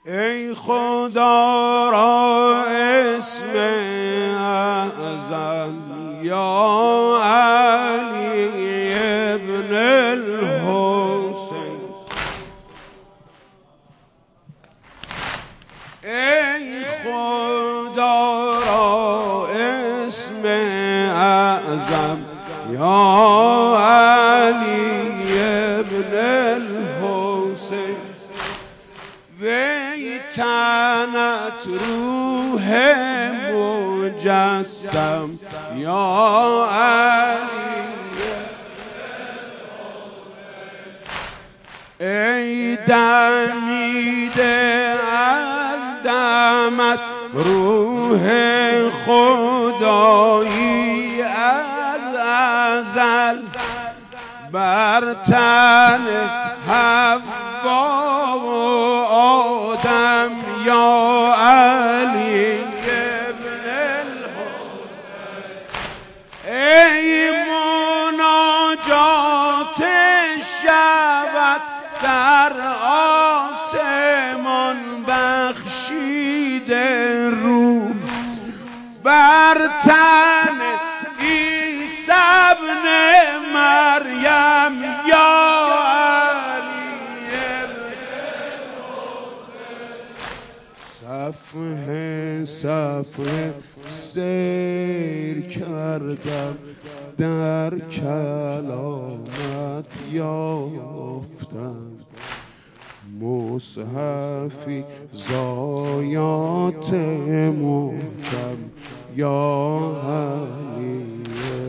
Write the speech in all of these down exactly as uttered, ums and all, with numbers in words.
ای خدا را اسم اعظم یا علی ابن الحسین، ای خدا را اسم اعظم یا علی ابن الحسین، وی تنت روح مجسم یا علی ای دمیده از دمت روح خدایی از ازل بر تن حوا و آدم یا علی ابن الحسین، ای مناجات شبت در آسمان بخشیده روح بر تن عیسی ابن مریم یا علی ابن الحسین، صفحه صفحه سیر کردم در کلامت یافتم، مصحفی زایات محکم یا علی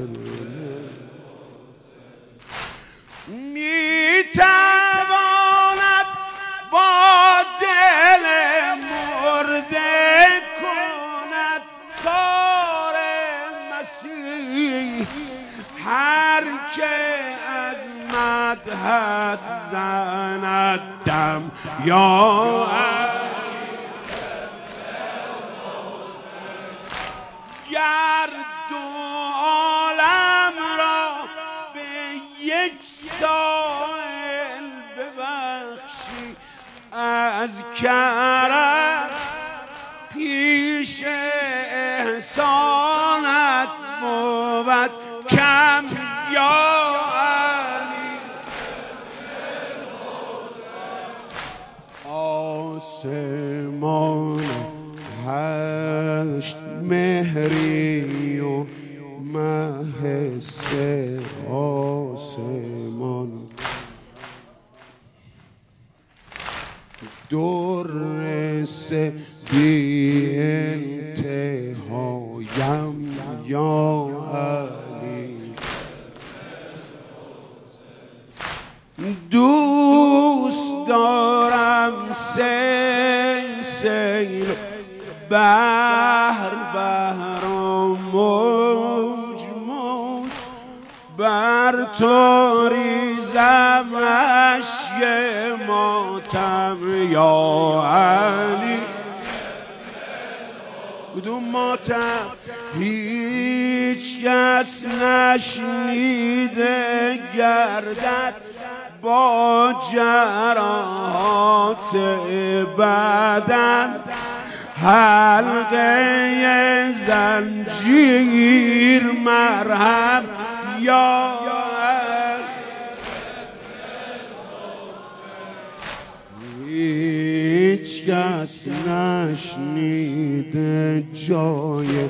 می تواند با دل مرده کند کار مسیح هر که از مدحت زند دم یا علی گر دو عالم را به یک سائل ببخشی از کرم پیش احسانت بود کم یا علی آسمان هشت مهری و مه سه آسمان در سه بی انتهایم یا علی دوست دارم سیل سیل بحر بحر و موج موج بر تو ریزم اشک ماتم یا علی کدوم ماتم هیچ کس نشنیده گردد با جراحات بدن حلقه زنجیر مرهم یا هیچ کس نشنیده جای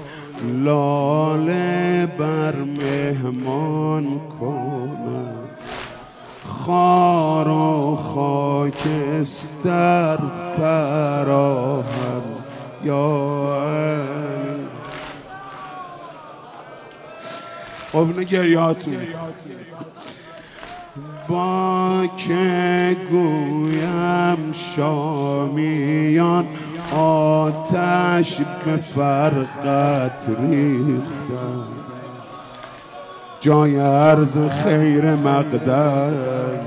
لاله بر مهمان کنه خار و خاکستر فراهم یا علی خب اینه گریهاتون با که گویم شامیان آتش به فرقت ریختن جای عرض خیر مقدم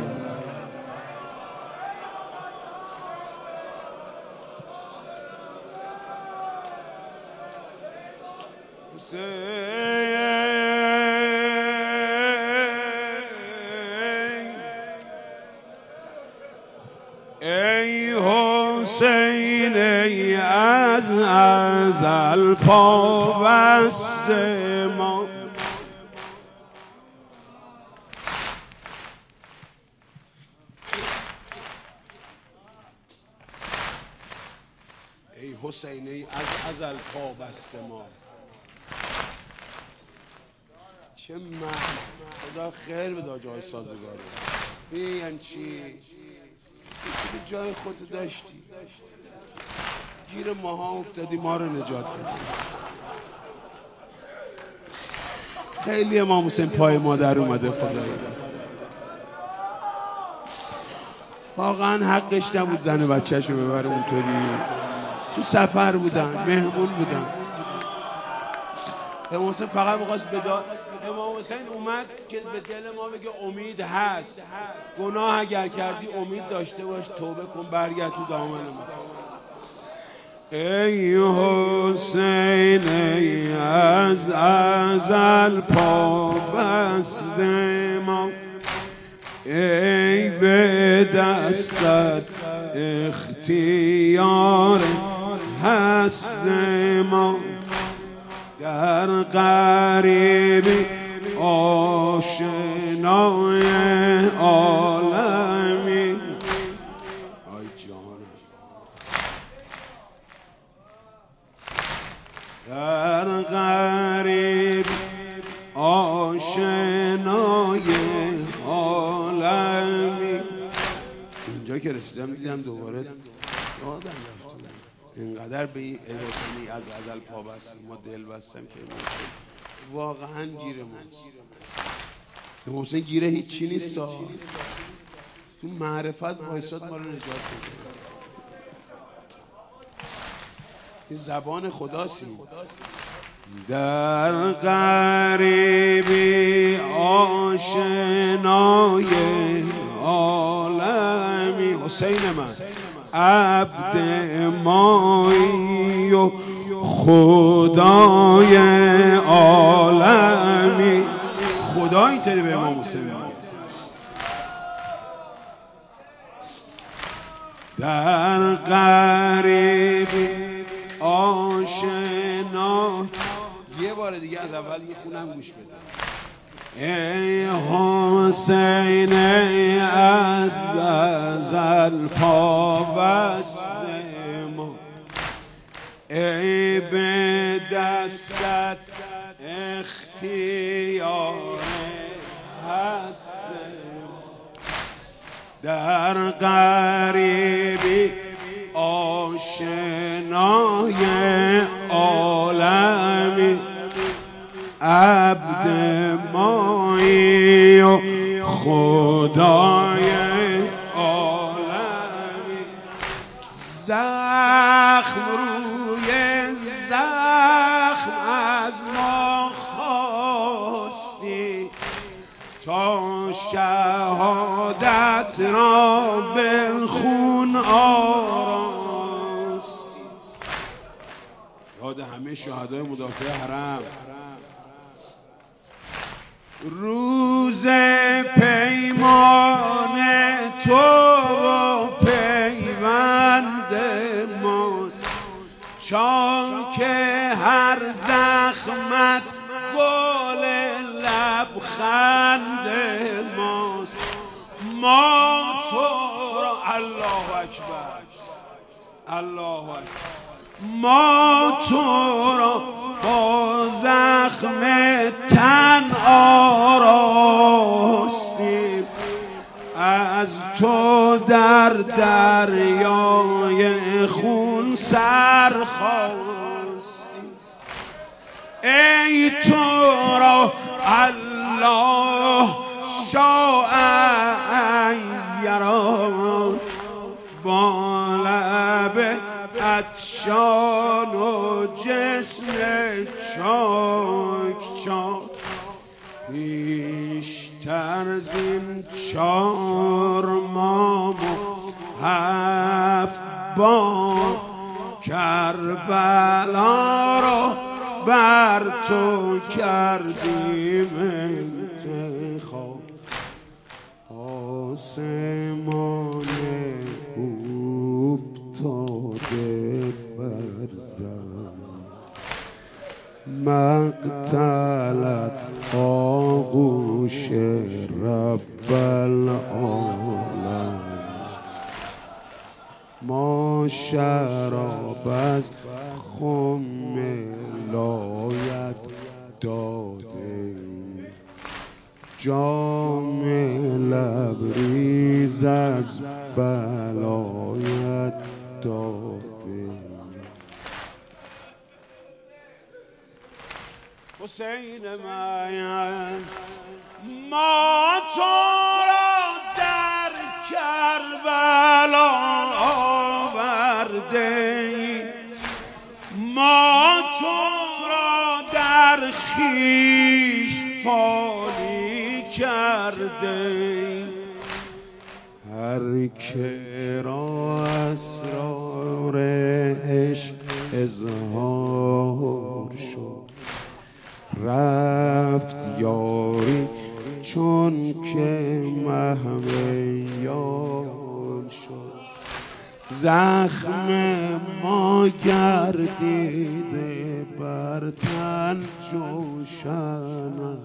ای حسین ای از ازل پابست ما، ای حسین ای از ازل پابست ما. چه من خدا خیر بده آجای سازگاره. بیان چی به جای خود داشتی، گیر ماها افتادی، ما رو نجات بده. خیلی امام حسین پای مادر اومده خدایی، واقعا حقش نبود زن بچه‌شو ببره اونطوری. تو سفر بودن، مهمون بودن. امام حسین فقط می‌خواست بداد. امام حسین اومد که به دل ما بگه امید هست، گناه اگر کردی امید داشته باش، توبه کن، برگرد تو دامن ما. ای حسین ای از ازل پابست ما، ای به دستت اختیار هست ما، در غریبی آشنای عالمی. آی جانم در غریبی آشنای عالمی. اینجا که رسیدم دیدم دوباره یادم رفت اینقدر به این حسینی از ازل پابستی ما دل بستم که واقعا گیره ماست. امام حسین گیره هیچی نیست، تو معرفت وایساد ما رو نجات بده. این زبان خداست. در غریبی آشنای عالمی. حسین من عبد مایی و خدای عالمی. خدا اینطوری به امام حسین در غریبی آشنا. یه بار دیگه از اول میخونم گوش بده. ای حسین ای از ازل پابست ما، ای به دستت اختیار هست ما، در غریبی آشنای عالمی. عبد مایی و خدای عالمی. زخم روی زخم از ما خواستی، تا شهادت را به خون آراستی. یاد همه شهدای مدافع حرم. روز پیمان تو و پیوند ماست، چون که هر زخمت گل لبخند ماست. ما تو را الله اکبر الله اکبر ما تو را با زخم تن آراستیم، از تو در دریای خون سر خواستیم. ای تو را الله شاء ان یرا، با لب عطشان و جسم چاک چاک. بیشتر زین چار ماه و هفت بار کربلا را بر تو کردیم انتخاب. آسمان افتاد مقتلت آغوش رب العالم. ما شراب از خم لایت داده، جام لبریز از بلایت داده. حسین من ما تو را در کربلا آورده ایم، ما تو را در خویش فانی کرده ایم. هر که را اسرار عشق اظهار شد، رفت یاری چون که مهمیان شد. زخم ما گردیده بر تن جوشن،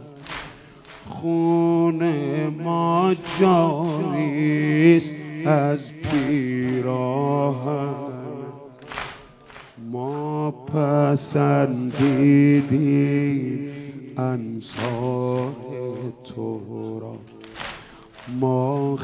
خون ما جاریست از پیراهن. ما پسندیدیم انصار تو را، ما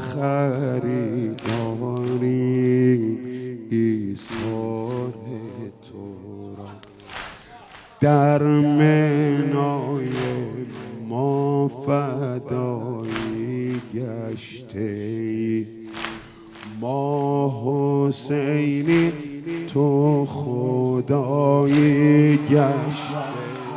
خریداریم ایثار تو را. در منای ما فدایی گشته، ما حسینی تو خدایی گشته.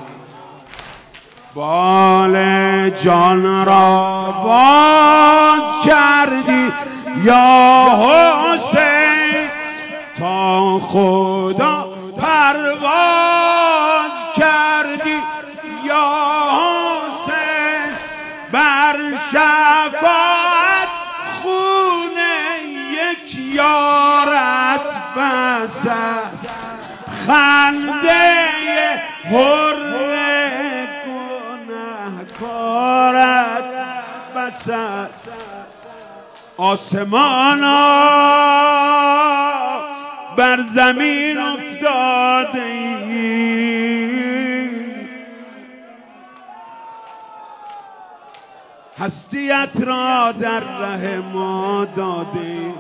بال جان را باز کردی یا حسین، تا خدا پرواز کردی یا حسین. بر شفاعت خون یک یارت بس است، خنده هر گنهکارت بس است. آسمانا بر زمین افتاده ایم، هستیت را در ره ما داده ایم.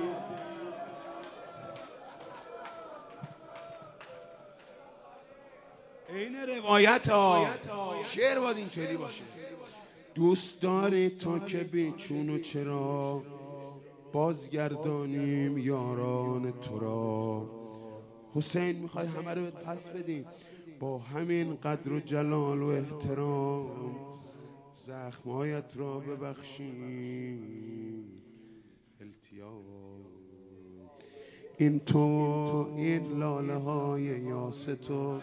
این روایت ها، شعر باید اینطوری باشه. دوست داری تو که بیچون و چرا، بازگردانیم یاران تو را. حسین میخوای همه رو پس بدیم، با همین قدر و جلال و احترام زخمهایت را ببخشیم. التیام این تو، این لاله های یاس تو،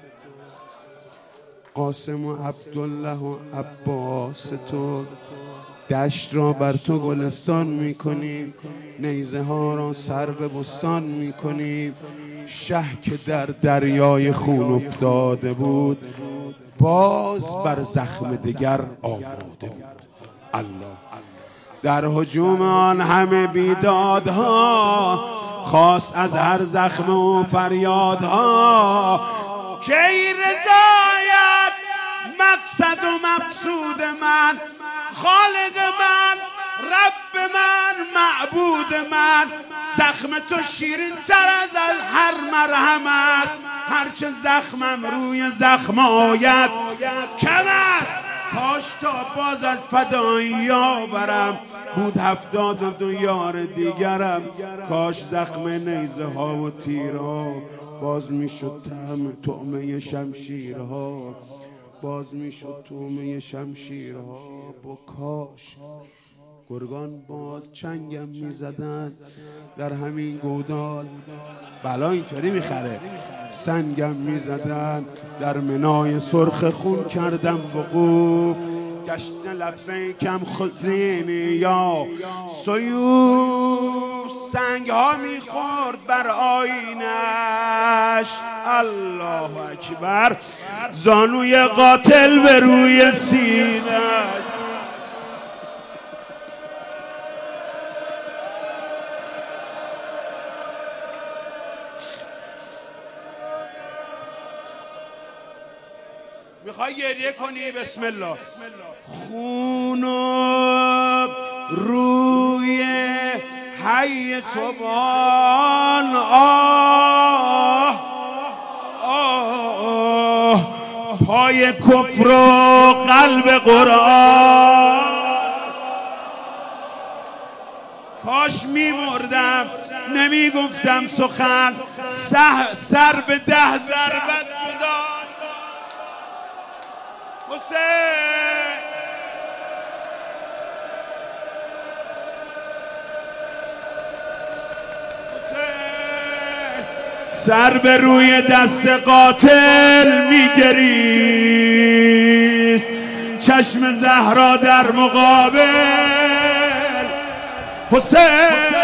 قاسم و عبدالله و عباس تو. دشت را بر تو گلستان میکنیم، نیزه ها را سر به بستان میکنیم. شه که در دریای خون افتاده بود، باز بر زخم دگر آماده بود. الله در هجوم آن همه بیدادها، خواست از هر زخم و فریادها کی رضایت مقصد و مقصود من، خالق من، رب من، معبود من. زخم تو شیرین تر از هر مرهم است، هرچه زخمم روی زخم آید کم است. کاش تا باز از فدایی آورم، بود هفتاد و دو یار دیگرم. کاش زخم نیزه ها و تیرها باز میشد طعمه شمشیرها، باز میشد طعمه شمشیرها. با کاش گرگان باز چنگم میزدن در همین گودال، بلا اینطوری میخره. سنگم میزدن در منای سرخ خون کردم وقوف. گشت لبیکم خزینی یا سیوف، سنگ ها میخورد بر آینش. الله اکبر. زانوی قاتل به روی سینه. میخوای گریه کنی؟ بسم الله. خون روی حی سبحان آه آه، پای کفر و قلب قرآن. کاش میمردم نمیگفتم سخن، سر به ده ضربت جدا. حسین سر به روی دست قاتل میگریست، چشم زهرا در مقابل. حسین